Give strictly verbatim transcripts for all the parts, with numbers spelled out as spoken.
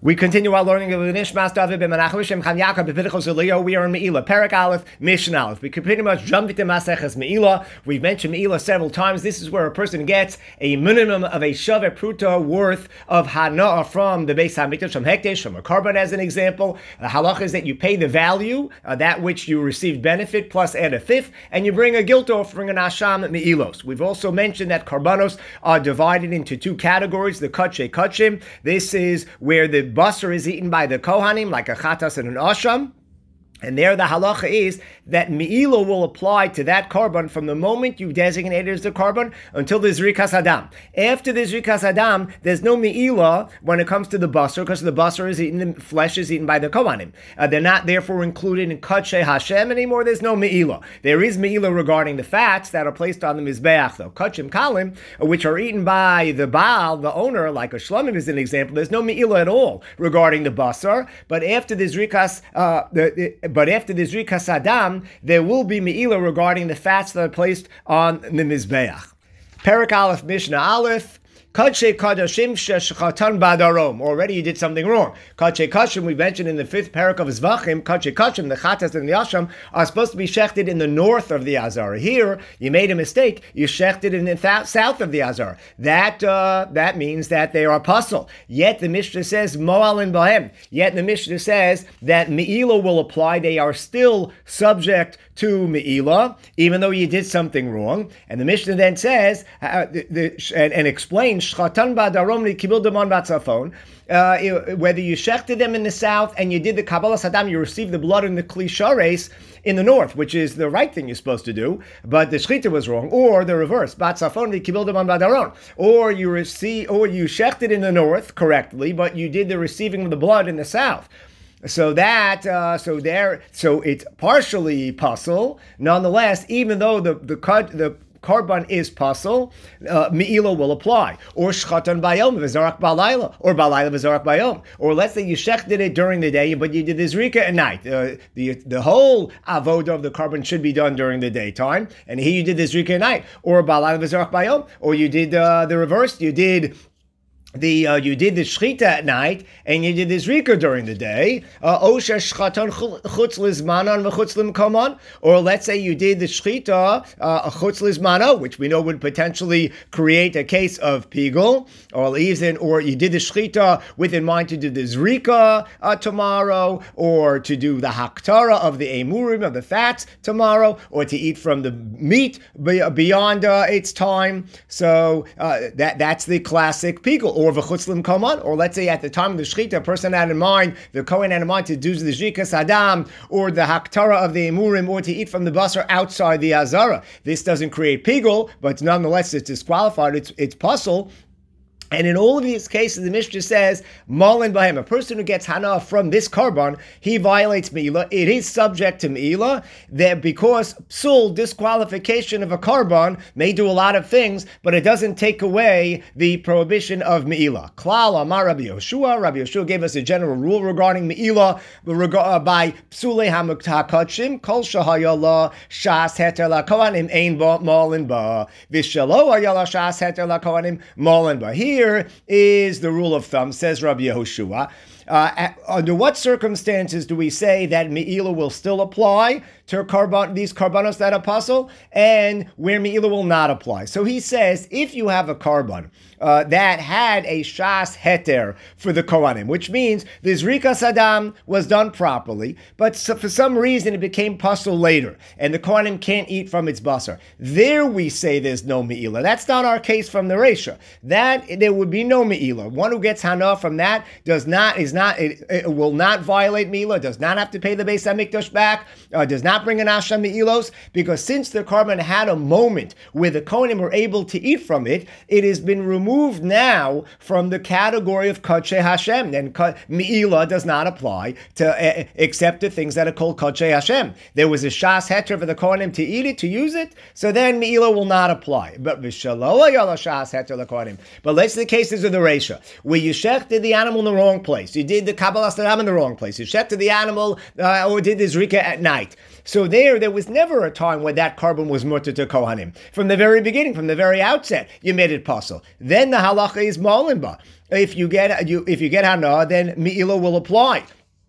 We continue our learning of the Nishmas David ben Menachem Shem Chaim Yaakov b'Pidchos Eliyah. We are in Me'ilah, Perek Aleph, Mishnah Aleph. We can pretty much jump into Maseches Me'ilah. We've mentioned Me'ilah several times. This is where a person gets a minimum of a Shaveh Pruta worth of Hana'ah from the Beis HaMikdash, from Hekdesh, from a carbon as an example. The halacha is that you pay the value, uh, that which you received benefit, plus add a fifth, and you bring a guilt offering, an Asham Me'ilos. We've also mentioned that karbanos are divided into two categories, the Kache Kachim. This is where the basar is eaten by the Kohanim, like a chatas and an asham. And there the halacha is that me'ilah will apply to that carbon from the moment you designate it as the carbon until the zrikas adam. After the zrikas adam, there's no me'ilah when it comes to the basar, because the basar is eaten, the flesh is eaten by the kohanim. Uh, they're not therefore included in kadshe Hashem anymore. There's no me'ilah. There is me'ilah regarding the fats that are placed on the mizbeach, though. Kachim kalim, which are eaten by the baal, the owner, like a shlamim is an example. There's no me'ilah at all regarding the basar. But after the zrikas, uh, the, the But after the Zrikas Adam, there will be Me'ilah regarding the fats that are placed on the Mizbeach. Perek Aleph Mishnah Aleph. Kadshe Kadashim Shechatan Badarom. Already you did something wrong. Kadshe Kashim, we mentioned in the fifth parak of Zvachim, Kadshe Kashim, the Chatas and the Asham, are supposed to be shechted in the north of the Azara. Here, you made a mistake. You shechted in the th- south of the Azara. That uh, that means that they are puzzle. Yet the Mishnah says, Mo'al and Bahem. Yet the Mishnah says that Me'ilah will apply. They are still subject to Me'ilah, even though you did something wrong. And the Mishnah then says, uh, the, the, and, and explains, Shchatan ba'darom likibil daman ba'tzafon. Uh, whether you shechted them in the south and you did the Kabbalah Saddam, you received the blood in the Kli Shares in the north, which is the right thing you're supposed to do, but the Shechita was wrong, or the reverse, Ba'tzafon likibil daman ba'daron. Or you receive, or you shechted in the north correctly, but you did the receiving of the blood in the south. So that, uh, so there, so it's partially puzzle. Nonetheless, even though the the the Karban is pasul, uh, Me'ilah will apply. Or Shchatan Bayom, Vizarak Balayla, or Balayla Vizarak Bayom. Or let's say you shechted it during the day, but you did the Zrika at night. Uh, the the whole avoda of the carbon should be done during the daytime, and here you did the Zrika at night. Or Balayla Vizarak Bayom, or you did uh, the reverse, you did The uh, you did the shchita at night and you did the zrika during the day. Osha shchatan chutz lizmanan v'chutz limkoman. Or let's say you did the shchita uh, chutz lizmano, which we know would potentially create a case of pigul, or leaves in, or you did the shchita with in mind to do the zrika uh, tomorrow, or to do the haktara of the emurim, of the fats tomorrow, or to eat from the meat beyond uh, its time. So uh, that that's the classic pigul. Or v'chutzlim koman, or let's say at the time of the shechita, a person had in mind, the Kohen had in mind to do the zrikas adam, or the haktara of the emurim, or to eat from the basar outside the azara. This doesn't create pigul, but nonetheless it's disqualified, it's, it's puzzle. And in all of these cases, the Mishnah says, Malin Bahem, a person who gets Hana from this carbon, he violates Me'ilah. It is subject to Me'ilah, that because psul, disqualification of a carbon, may do a lot of things, but it doesn't take away the prohibition of Me'ilah. Klal Amar Rabbi Yoshua. Rabbi Yoshua gave us a general rule regarding Me'ilah by psule hamuktakachim, kol shahayala shas heter la kohanim ein ba malin ba. Vishalo hayala shas heter la kohanim malin ba. Here is the rule of thumb, says Rabbi Yehoshua. Uh, under what circumstances do we say that Me'ilah will still apply to carbon, these carbonos that are puzzle, and where Me'ilah will not apply? So he says, if you have a carbon uh, that had a shas heter for the kohanim, which means the zrika sadam was done properly, but so for some reason it became puzzle later, and the kohanim can't eat from its basar. There we say there's no Me'ilah. That's not our case from the Reisha. That there would be no Me'ilah. One who gets hana from that does not is not it, it will not violate Me'ilah, does not have to pay the Beis HaMikdash back, uh, does not bring an Asham Me'ilos, because since the carbon had a moment where the Kohanim were able to eat from it, it has been removed now from the category of Kadshe Hashem, and Me'ilah does not apply to uh, except the things that are called Kadshe Hashem. There was a Shas Heter for the Kohanim to eat it, to use it, so then Me'ilah will not apply. But V'shalo Yala Shas Heter the Kohanim. But let's say the cases of the Reisha, where you shechted the animal in the wrong place, you did the Kabbalah Saddam in the wrong place, you shechted the animal uh, or did the Zrika at night. So there, there was never a time when that carbon was mutter to Kohanim. From the very beginning, from the very outset, you made it pasul. Then the halacha is molimba. If you get you, if you get hana, then me'ilah will apply.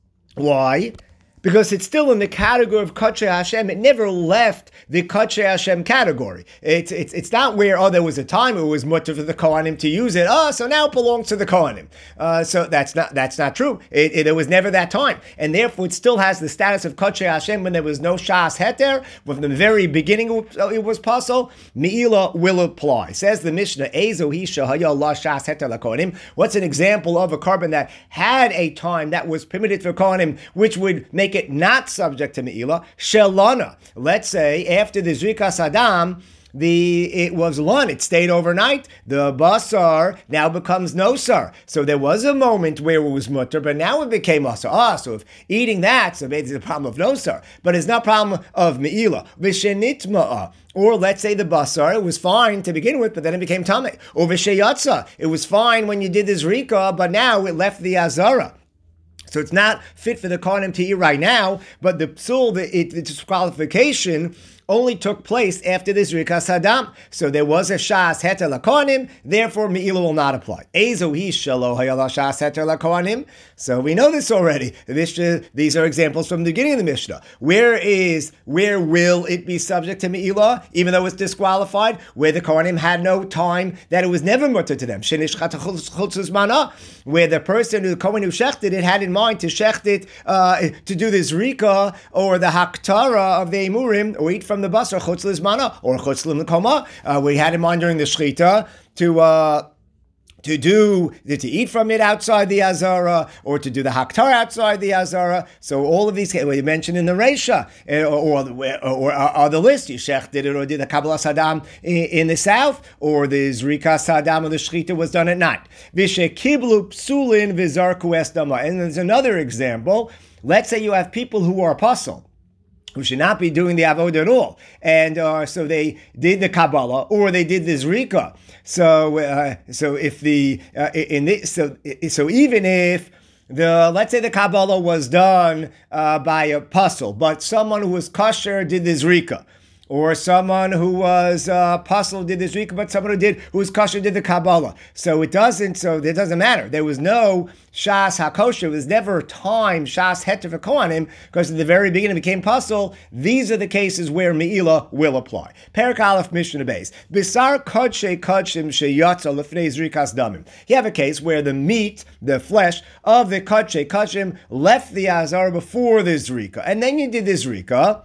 Why? Because it's still in the category of Kachei Hashem. It never left the Kachei Hashem category. It's it's it's not where, oh, there was a time it was mutter for the Kohanim to use it. Oh, so now it belongs to the Kohanim. Uh, so that's not that's not true. It, it, it was never that time. And therefore, it still has the status of Kachei Hashem when there was no Shas Heter. From the very beginning, it was pasul. Me'ilah will apply. Says the Mishnah, Ezo Hisha Haya La Shas Heter La Kohanim. What's an example of a carbon that had a time that was permitted for Kohanim, which would make it not subject to Me'ilah? Shelana. Let's say after the Zrikas Adam, the it was lun, it stayed overnight. The basar now becomes nosar. So there was a moment where it was mutter, but now it became asar. Ah, so if eating that, so maybe it's a problem of nosar, but it's not a problem of Me'ilah. V'shenitma'a. Or let's say the basar, it was fine to begin with, but then it became tameh. Or v'sheyatza. It was fine when you did the zrika, but now it left the azara. So it's not fit for the Kohanim to eat right now, but the psul, the, it, the disqualification only took place after the Zrikas Hadam. So there was a Shas Heter LaKohanim, therefore Me'ilah will not apply. Ezo hi shelo hayala Shas Heter LaKohanim. So we know this already. The Mishnah, these are examples from the beginning of the Mishnah. Where is, where will it be subject to Me'ilah, even though it's disqualified? Where the Kohanim had no time, that it was never mutter to them. Shenish chutz mana, where the person, the Kohen who shechted it, had in mind to shecht it, uh, to do the Zrika, or the Haktara of the Emurim, or eat from the basar chutz lizmana or chutz l'mekoma. Uh, we had in mind during the shechita to uh, to do to eat from it outside the azara, or to do the haktar outside the azara. So all of these we mentioned in the Reisha, or or, or, or, or the list. You shech did it, or did the Kabbalah Sadam in, in the south, or the Zrika Sadam of the shechita was done at night. V'shekiblu psulin v'zarku esdama. And there's another example. Let's say you have people who are pasul, who should not be doing the avodah at all, and uh, so they did the Kabbalah or they did the Zrika. So, uh, so if the uh, in this, so so even if the let's say the Kabbalah was done uh, by a pasul, but someone who was kosher did the Zrika. Or someone who was uh, pasul did the Zrika, but someone who did who was kosher did the Kabbalah. So it doesn't. So it doesn't matter. There was no Shas HaKosher. There was never time Shas Heter for Kohanim, because at the very beginning it became pasul. These are the cases where Me'ilah will apply. Perek Aleph Mishnah Beis. Bisar Kodshe Kodshim Sheyatza Lefnei Zrikas Damim. You have a case where the meat, the flesh of the Kodshe Kodshim left the Azar before the Zrika, and then you did the Zrika.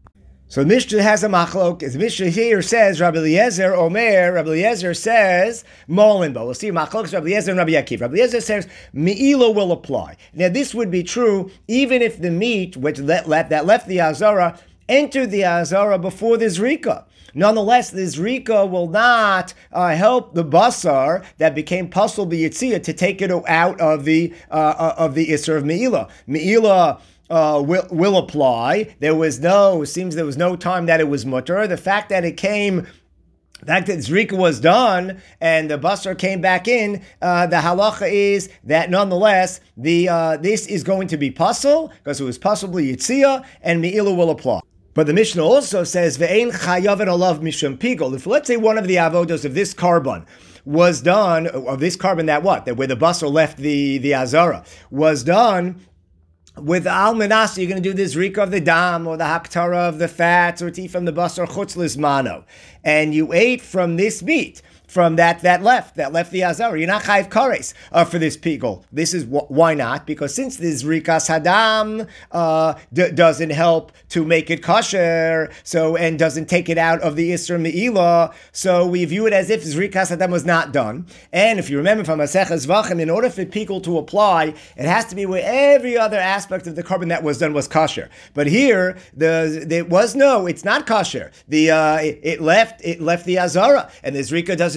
So Mishnah has a machlok. The Mishnah here says Rabbi Eliezer Omer. Rabbi Eliezer says Molinbo. We'll see machlok. Rabbi Eliezer and Rabbi Akiv. Rabbi Eliezer says Me'ilah will apply. Now this would be true even if the meat which let, let, that left the azara entered the azara before the zrika. Nonetheless, the zrika will not uh, help the basar that became pasul b'yitzia to take it out of the uh, of the isser of Me'ilah. Me'ilah Uh, will will apply. There was no, seems there was no time that it was mutter. The fact that it came, the fact that Zrika was done and the basar came back in, uh, the halacha is that nonetheless, the uh, this is going to be pasul, because it was possibly yitzia, and Me'ilah will apply. But the Mishnah also says, Ve'ein chayaven alav mishum pigol. If let's say one of the avodos of this carbon was done, of this carbon that what? That where the basar left the, the azara, was done with al menasa, you're going to do this rika of the dam or the haktara of the fats, or to eat from the basar chutz lizmano, and you ate from this meat, from that that left, that left the azara. You're not chayiv kares uh, for this pigol. This is wh- why not? Because since this rikas hadam uh, d- doesn't help to make it kosher, so and doesn't take it out of the isra me'ilah, so we view it as if rikas hadam was not done. And if you remember from Maseches Zvachim, in order for pigol to apply, it has to be where every other aspect of the carbon that was done was kosher. But here, the there was no, it's not kosher. The uh, it, it left it left the azara, and the zrika doesn't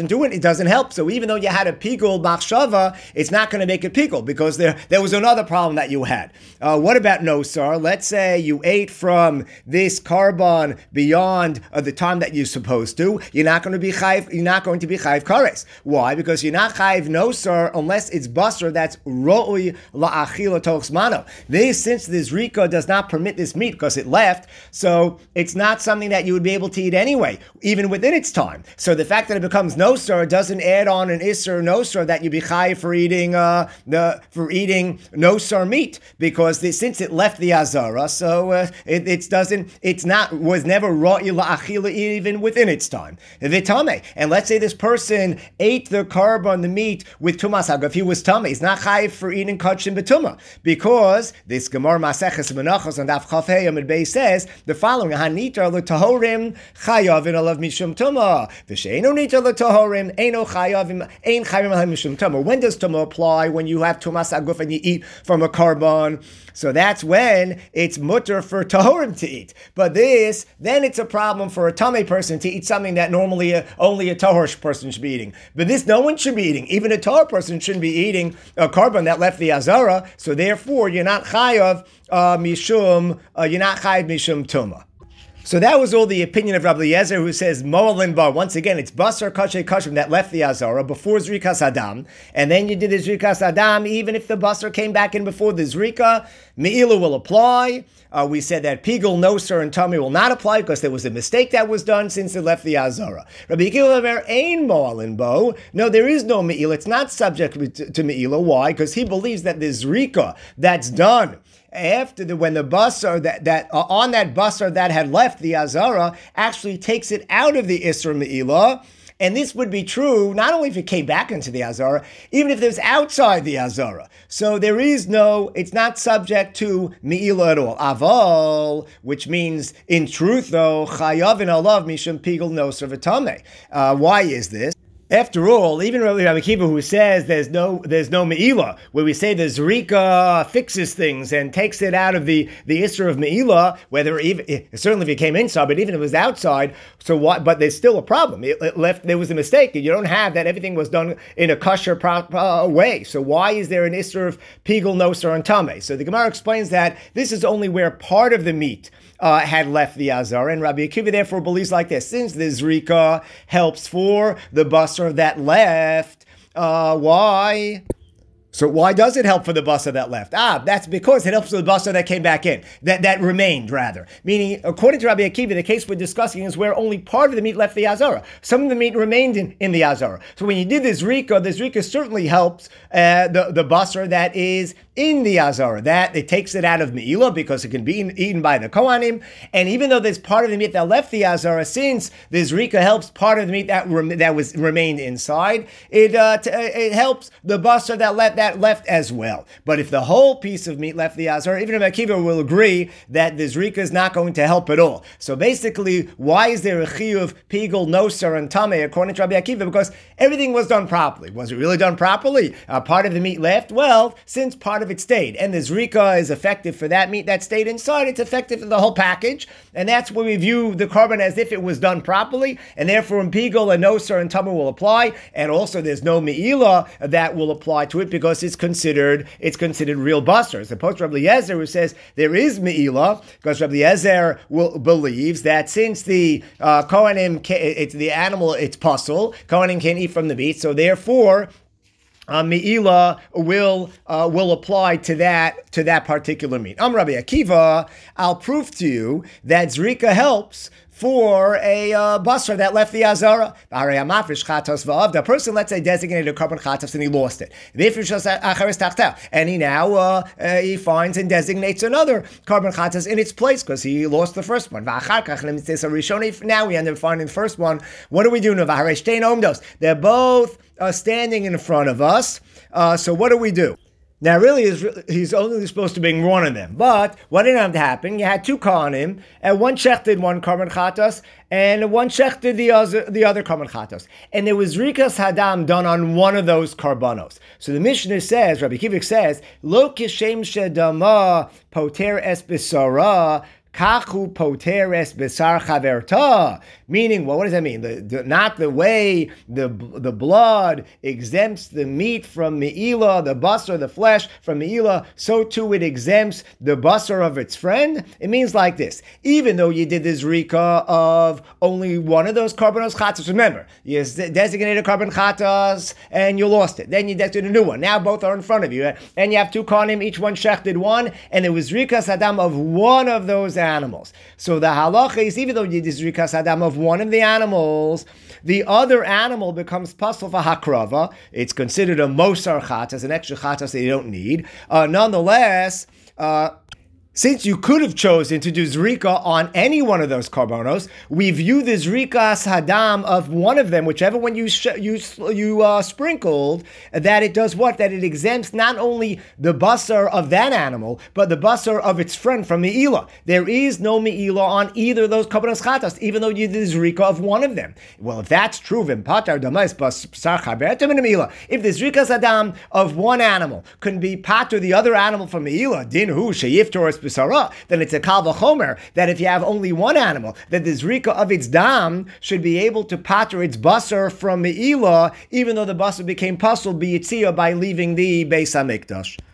doesn't do it, it doesn't help. So even though you had a pigul machshava, it's not going to make it pigul because there, there was another problem that you had. Uh, what about nosar? Let's say you ate from this carbon beyond uh, the time that you're supposed to. You're not going to be chayiv, you're not going to be chayiv kares. Why? Because you're not chayiv nosar unless it's basar that's ro'ui la'achila tochs mano. This, since this rika does not permit this meat because it left, so it's not something that you would be able to eat anyway, even within its time. So the fact that it becomes nosar doesn't add on an isser nosar that you be chayiv for eating uh, the for eating nosar meat, because the, since it left the azara, so uh, it, it doesn't, it's not, was never ro'i la'achila even within its time. Vitame, and let's say this person ate the carbon, the meat with tumas hagav, if he was tummy, he's not chayiv for eating kachim betuma, because this Gemara Maseches Menachos and Daf Chaf Hey Amud Beis says the following: Hanitra l'tahorim chayavin alav mishum tuma, v'sheinu nitra l'tahorim eino chayavim ein chayavim alav mishum tuma. When does tuma apply? When you have tumas haguf and you eat from a carbon. So that's when it's mutter for tahorim to eat. But this, then it's a problem for a tamei person to eat something that normally a, only a tahor person should be eating. But this, no one should be eating. Even a tahor person shouldn't be eating a carbon that left the azara. So therefore, you're not chayav uh, mishum. Uh, you're not chayav mishum tuma. So that was all the opinion of Rabbi Eliezer, who says Mo'alin Bar. Once again, it's basar kashay kashim that left the azara before zrikas adam, and then you did the zrikas adam. Even if the basar came back in before the zrika, me'ilah will apply. Uh, we said that pigul, nosar, and tummy will not apply because there was a mistake that was done since it left the azara. Rabbi Akiva ain Mo'alin Bo. No, there is no me'ilah. It's not subject to, to me'ilah. Why? Because he believes that the zrika that's done after the, when the basar that, that uh, on that basar that had left the azara actually takes it out of the isra me'ilah. And this would be true not only if it came back into the azara, even if it was outside the azara. So there is no, it's not subject to me'ilah at all. Aval, which means in truth though, chayavin alav mishum pigul nosar v'tameh. Uh, why is this? After all, even Rabbi Akiva, who says there's no there's no me'ilah, where we say the zrika fixes things and takes it out of the, the isra of me'ilah, whether even certainly if it came inside, but even if it was outside, so what? But there's still a problem. It, it left there was a mistake. You don't have that. Everything was done in a kosher pro, uh, way. So why is there an isra of pigul, nosar, and tameh? So the Gemara explains that this is only where part of the meat Uh, had left the azar, and Rabbi Akiva therefore believes like this: since the zrika helps for the basar that left, uh, why? So why does it help for the basar that left? Ah, that's because it helps for the basar that came back in, that, that remained rather. Meaning, according to Rabbi Akiva, the case we're discussing is where only part of the meat left the azara. Some of the meat remained in, in the azara. So when you did this zrika, the zrika certainly helps uh, the, the basar that is in the azara. That it takes it out of me'ilah because it can be eaten by the kohanim. And even though there's part of the meat that left the azara, since the zrika helps part of the meat that rem- that was remained inside, it uh, t- it helps the basar that left that left as well. But if the whole piece of meat left the azara, even if Akiva will agree that the zrika is not going to help at all. So basically, why is there a chiyuv pigul, nosar, and tameh according to Rabbi Akiva? Because everything was done properly. Was it really done properly? Uh, part of the meat left? Well, since part of it stayed, and the zrika is effective for that meat that stayed inside, it's effective for the whole package, and that's where we view the carbon as if it was done properly, and therefore in pigul and nosar and tameh will apply, and also there's no me'ilah that will apply to it because it's considered it's considered real basar. As opposed to Rabbi Eliezer, who says there is me'ilah, because Rabbi Eliezer will, believes that since the uh, kohanim, it's the animal, it's puzzle, kohanim can't eat from the meat, so therefore Uh, me'ilah will uh, will apply to that to that particular meat. I'm Rabbi Akiva. I'll prove to you that zrika helps for a uh, basar that left the azara. The person, let's say, designated a carbon chatas and he lost it. And he now uh, uh, he finds and designates another carbon chatas in its place because he lost the first one. Now we end up finding the first one. What do we do? They're both uh, standing in front of us. Uh, so what do we do? Now, really, he's only supposed to bring one of them. But what ended up happening? You had two kohanim, and one shechted one carbon chatas, and one shechted the other, the other carbon chatas. And there was rikas hadam done on one of those karbanos. So the Mishnah says, Rabbi Kivik says, Lo kishem shedama poter es besara, kachu poteres besar chaverta. Meaning, well, what does that mean? The, the, not the way the the blood exempts the meat from me'ilah, the basar, the flesh from me'ilah, so too it exempts the basar of its friend. It means like this: even though you did the zrika of only one of those karbanos chatas, remember, you designated a carbon chatas and you lost it. Then you designated a new one. Now both are in front of you, and you have two kohanim, each one shechted one, and it was zrikas hadam of one of those animals. So the halacha is, even though you did zrikas hadam of one of the animals, the other animal becomes pasul for hakrava. It's considered a mosar chatas, an extra chatas that you don't need. Uh, nonetheless, uh, since you could have chosen to do zrika on any one of those karbonos, we view the zrikas hadam of one of them, whichever one you sh- you you uh, sprinkled, that it does what? That it exempts not only the basar of that animal, but the basar of its friend from me'ilah. There is no me'ilah on either of those karbonos chatas, even though you did the zrika of one of them. Well, if that's true, if the zrikas hadam of one animal can be pater the other animal from me'ilah, din hu sheyiftor B'sara, then it's a kal v'chomer that if you have only one animal, that the zrika of its dam should be able to pater its basar from me'ilah, even though the basar became pasul b'yitzia by leaving the Beis HaMikdash.